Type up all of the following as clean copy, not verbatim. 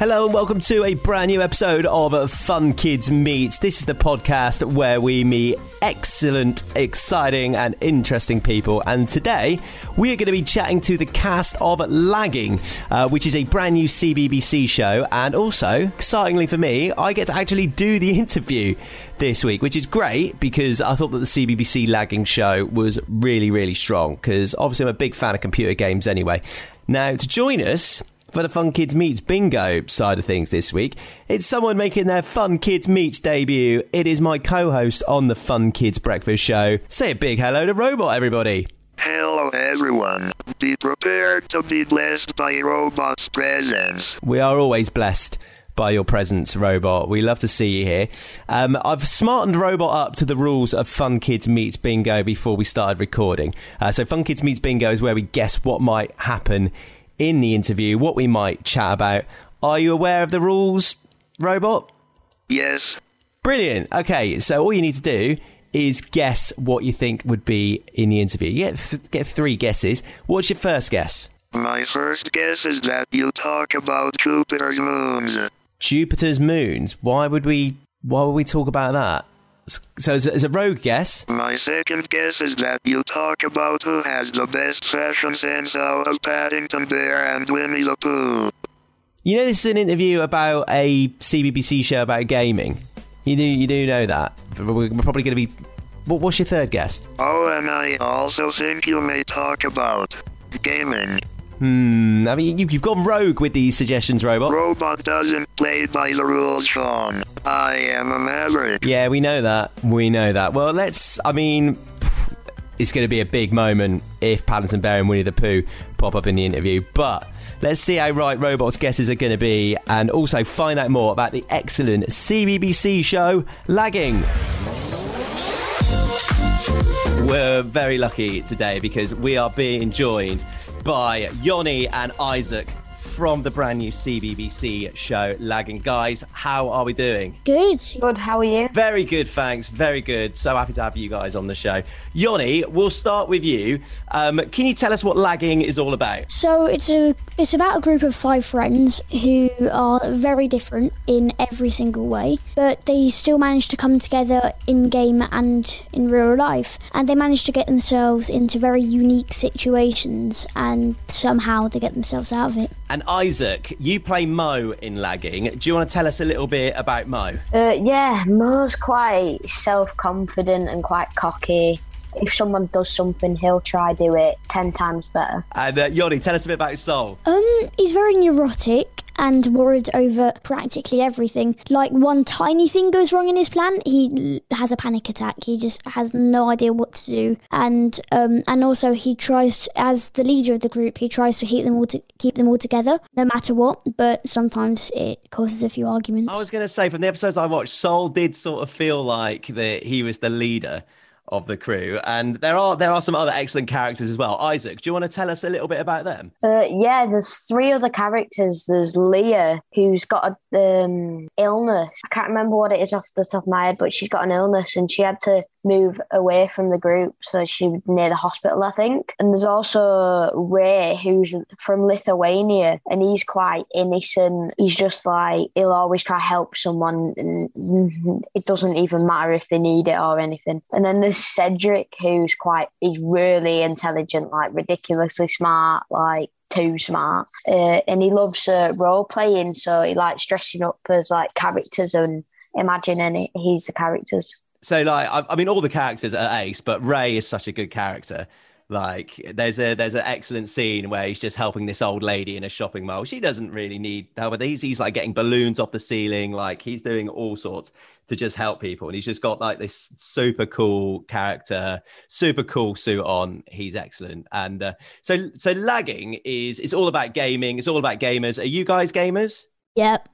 Hello and welcome to a brand new episode of Fun Kids Meet. This is the podcast where we meet excellent, exciting and interesting people. And today we are going to be chatting to the cast of Lagging, which is a brand new CBBC show. And also, excitingly for me, I get to actually do the interview this week, which is great because I thought that the CBBC Lagging show was really, really strong because obviously I'm a big fan of computer games anyway. Now, to join us for the Fun Kids Meets bingo side of things this week, it's someone making their Fun Kids Meets debut. It is my co-host on the Fun Kids Breakfast Show. Say a big hello to Robot, everybody. Hello, everyone. Be prepared to be blessed by Robot's presence. We are always blessed by your presence, Robot. We love to see you here. I've smartened Robot up to the rules of Fun Kids Meets bingo before we started recording. So Fun Kids Meets bingo is where we guess what might happen in the interview, what we might chat about. Are you aware of the rules, Robot? Yes. Brilliant. Okay, so all you need to do is guess what you think would be in the interview. You get three guesses. What's your first guess? My first guess is that you talk about Jupiter's moons. Jupiter's moons? Why would we talk about that? So as a rogue guess. My second guess is that you talk about who has the best fashion sense out of Paddington Bear and Winnie the Pooh. You know, this is an interview about a CBBC show about gaming. You do know that. We're probably going to be... What's your third guess? Oh, and I also think you may talk about gaming. I mean, you've gone rogue with these suggestions, Robot. Robot doesn't play by the rules, Sean. I am a maverick. Yeah, we know that. Well, it's going to be a big moment if Paddington Bear and Winnie the Pooh pop up in the interview. But let's see how right Robot's guesses are going to be and also find out more about the excellent CBBC show, Lagging. We're very lucky today because we are being joined by Yoni and Isaac from the brand new CBBC show Lagging. Guys, how are we doing? Good, how are you? Very good, thanks. Very good. So happy to have you guys on the show. Yoni, we'll start with you. Can you tell us what Lagging is all about? So it's about a group of 5 friends who are very different in every single way, but they still manage to come together in game and in real life. And they manage to get themselves into very unique situations and somehow they get themselves out of it. And Isaac, you play Mo in Lagging. Do you want to tell us a little bit about Mo? Yeah, Mo's quite self-confident and quite cocky. If someone does something, he'll try do it 10 times better. And Yoni, tell us a bit about Sol. He's very neurotic and worried over practically everything. Like, one tiny thing goes wrong in his plan, he has a panic attack. He just has no idea what to do. And also he tries, as the leader of the group, he tries to keep them all together, no matter what. But sometimes it causes a few arguments. I was going to say, from the episodes I watched, Sol did sort of feel like that he was the leader of the crew, and there are some other excellent characters as well. Isaac, do you want to tell us a little bit about them? Yeah, there's 3 other characters. There's Leah, who's got a illness. I can't remember what it is off the top of my head, but she's got an illness and she had to move away from the group, so she was near the hospital, I think. And there's also Ray, who's from Lithuania, and he's quite innocent. He's just like, he'll always try to help someone, and it doesn't even matter if they need it or anything. And then there's Cedric, he's really intelligent, like ridiculously smart, like too smart. And he loves role playing, so he likes dressing up as like characters and imagining he's the characters. So, like, I mean, all the characters are ace, but Ray is such a good character. Like, there's an excellent scene where he's just helping this old lady in a shopping mall. She doesn't really need help, but he's like getting balloons off the ceiling. Like, he's doing all sorts to just help people. And he's just got like this super cool character, super cool suit on. He's excellent. And so Lagging it's all about gaming. It's all about gamers. Are you guys gamers? Yep.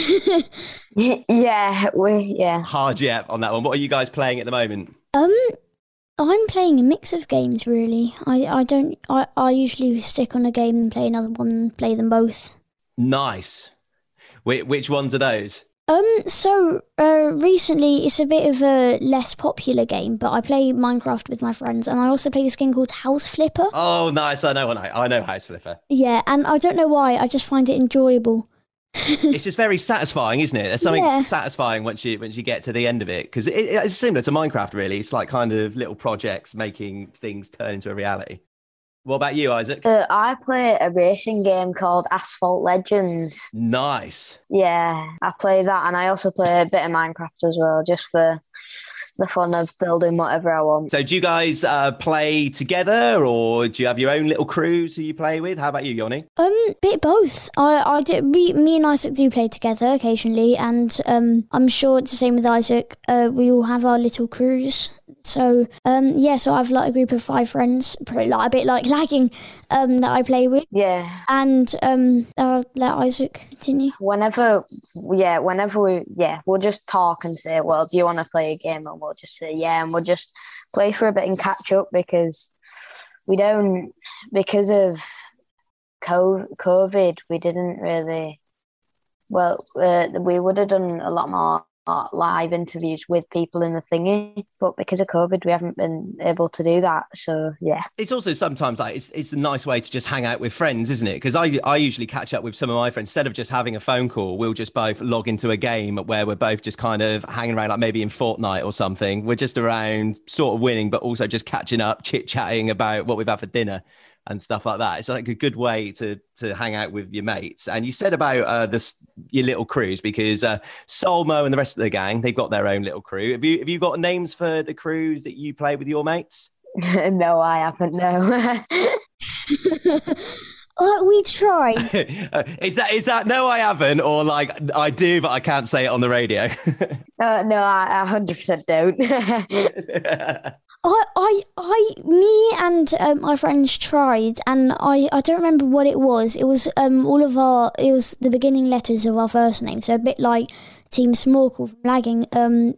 Yeah. Hard yep on that one. What are you guys playing at the moment? I'm playing a mix of games, really. I usually stick on a game and play another one and play them both. Nice. Which ones are those? Recently it's a bit of a less popular game, but I play Minecraft with my friends, and I also play this game called House Flipper. Oh, nice. I know House Flipper. Yeah, and I don't know why, I just find it enjoyable. It's just very satisfying, isn't it? There's something satisfying once you get to the end of it, because it's similar to Minecraft, really. It's like kind of little projects making things turn into a reality. What about you, Isaac? I play a racing game called Asphalt Legends. Nice. Yeah, I play that, and I also play a bit of Minecraft as well, just for the fun of building whatever I want. So do you guys play together, or do you have your own little crews who you play with? How about you, Yoni? Bit both. I do. Me and Isaac do play together occasionally, and I'm sure it's the same with Isaac. We all have our little crews. So so I've like a group of 5 friends, probably like a bit like lagging, that I play with. Yeah. And I'll let Isaac continue. Whenever we'll just talk and say, well, do you want to play a game? And we'll just say, yeah, and we'll just play for a bit and catch up, because because of COVID, we didn't really, we would have done a lot more live interviews with people in the thingy, but because of COVID we haven't been able to do that. So yeah, it's also sometimes like it's a nice way to just hang out with friends, isn't it? Because I usually catch up with some of my friends. Instead of just having a phone call, we'll just both log into a game where we're both just kind of hanging around, like maybe in Fortnite or something. We're just around sort of winning, but also just catching up, chit-chatting about what we've had for dinner and stuff like that. It's like a good way to hang out with your mates. And you said about your little crews, because Solmo and the rest of the gang, they've got their own little crew. Have you got names for the crews that you play with your mates? No, I haven't. No. We tried. Is that no, I haven't, or like I do, but I can't say it on the radio? No, I 100% don't. Me and my friends tried, and I don't remember what it was. It was it was the beginning letters of our first name, so a bit like Team Smorkle from lagging.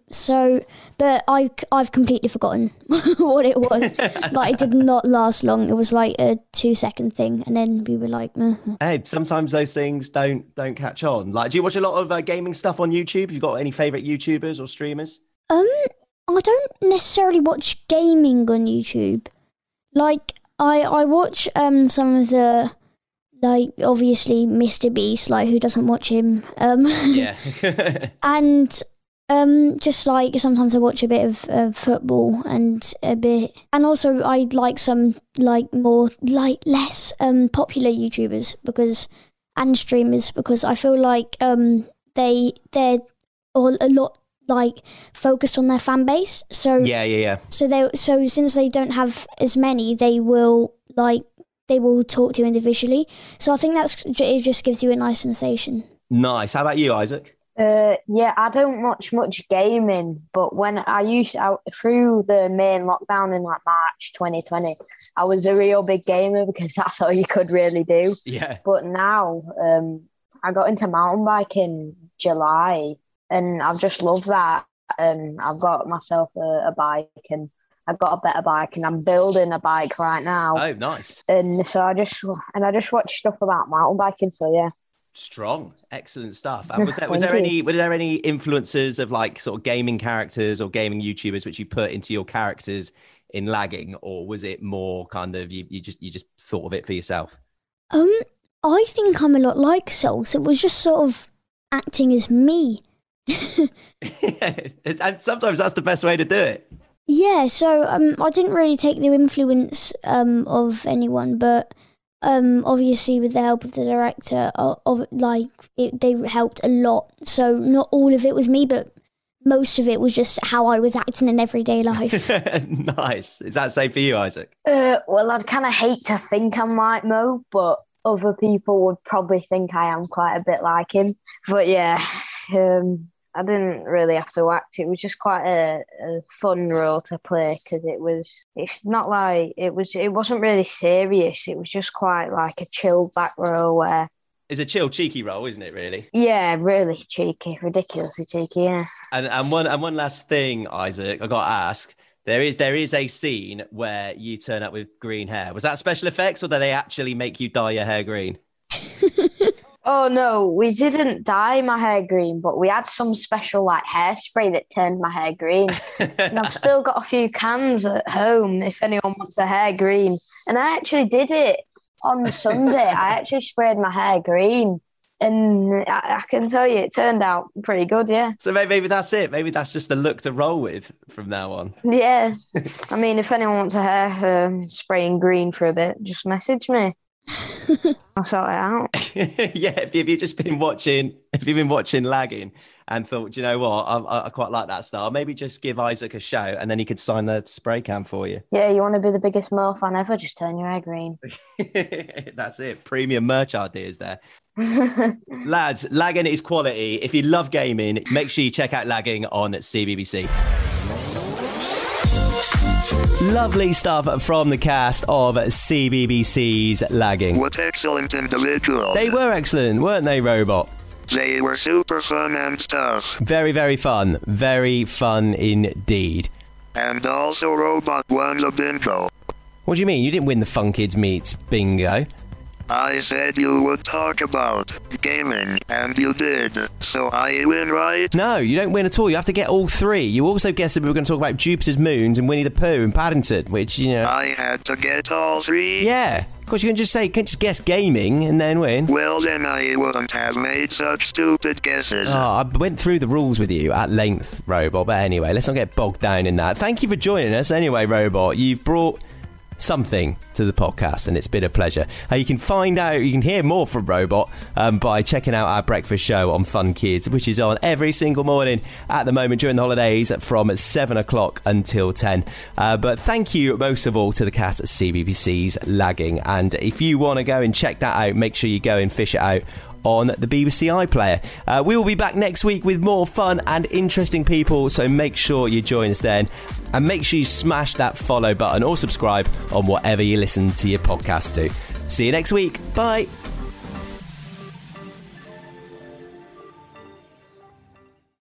But I've completely forgotten what it was. Like, it did not last long. It was like a 2-second thing, and then we were like, Hey, sometimes those things don't catch on. Like, do you watch a lot of gaming stuff on YouTube? Have you got any favorite YouTubers or streamers? I don't necessarily watch gaming on YouTube. Like, I watch some of the, like, obviously Mr. Beast, like, who doesn't watch him? Yeah. And just like sometimes I watch a bit of football and a bit, and also I like some like more like less popular YouTubers and streamers, because I feel like they're all a lot like focused on their fan base. So yeah. So since they don't have as many, they will talk to you individually. So I think it just gives you a nice sensation. Nice. How about you, Isaac? Yeah, I don't watch much gaming, but when through the main lockdown in like March 2020, I was a real big gamer, because that's all you could really do. Yeah. But now, I got into mountain biking in July, and I've just loved that. And I've got myself a bike, and I've got a better bike, and I'm building a bike right now. Oh, nice. And so I just watch stuff about mountain biking. So yeah. Strong, excellent stuff. And were there any influences of like sort of gaming characters or gaming YouTubers which you put into your characters in lagging, or was it more kind of you just thought of it for yourself? I think I'm a lot like Sol, so it was just sort of acting as me. And sometimes that's the best way to do it. Yeah, so I didn't really take the influence of anyone, but obviously with the help of the director, they helped a lot. So not all of it was me, but most of it was just how I was acting in everyday life. Nice. Is that the same for you, Isaac? Well, I'd kind of hate to think I'm like Mo, but other people would probably think I am quite a bit like him. But yeah, I didn't really have to act. It was just quite a fun role to play, because it wasn't really serious. It was just quite like a chilled back role where it's a chill, cheeky role, isn't it, really? Yeah, really cheeky, ridiculously cheeky, yeah. And one last thing, Isaac, I got to ask. There is a scene where you turn up with green hair. Was that special effects, or did they actually make you dye your hair green? Oh no, we didn't dye my hair green, but we had some special like hairspray that turned my hair green. And I've still got a few cans at home if anyone wants a hair green. And I actually did it on Sunday. I actually sprayed my hair green. And I can tell you, it turned out pretty good, yeah. So maybe that's it. Maybe that's just the look to roll with from now on. Yeah. I mean, if anyone wants a hair spraying green for a bit, just message me. I'll sort it out. Yeah, if you've just been watching, Lagging and thought, you know what, I quite like that style, maybe just give Isaac a shout and then he could sign the spray can for you. Yeah, you want to be the biggest Mo fan ever, just turn your hair green. That's it. Premium merch ideas there. Lads, Lagging is quality. If you love gaming, make sure you check out Lagging on CBBC. Lovely stuff from the cast of CBBC's Lagging. What excellent individuals. They were excellent, weren't they, Robot? They were super fun and stuff. Very, very fun. Very fun indeed. And also Robot won the bingo. What do you mean? You didn't win the Fun Kids Meets bingo. I said you would talk about gaming, and you did. So I win, right? No, you don't win at all. You have to get all three. You also guessed that we were going to talk about Jupiter's Moons and Winnie the Pooh and Paddington, which, you know... I had to get all three? Yeah. Of course, you can't just guess gaming and then win. Well, then I wouldn't have made such stupid guesses. Oh, I went through the rules with you at length, Robot. But anyway, let's not get bogged down in that. Thank you for joining us anyway, Robot. You've brought something to the podcast and it's been a pleasure. You can hear more from Robot by checking out our breakfast show on Fun Kids, which is on every single morning at the moment during the holidays from 7 o'clock until 10. But thank you most of all to the cast at CBBC's Lagging, and if you want to go and check that out, make sure you go and fish it out on the BBC iPlayer. We will be back next week with more fun and interesting people, so make sure you join us then, and make sure you smash that follow button or subscribe on whatever you listen to your podcast to. See you next week. Bye.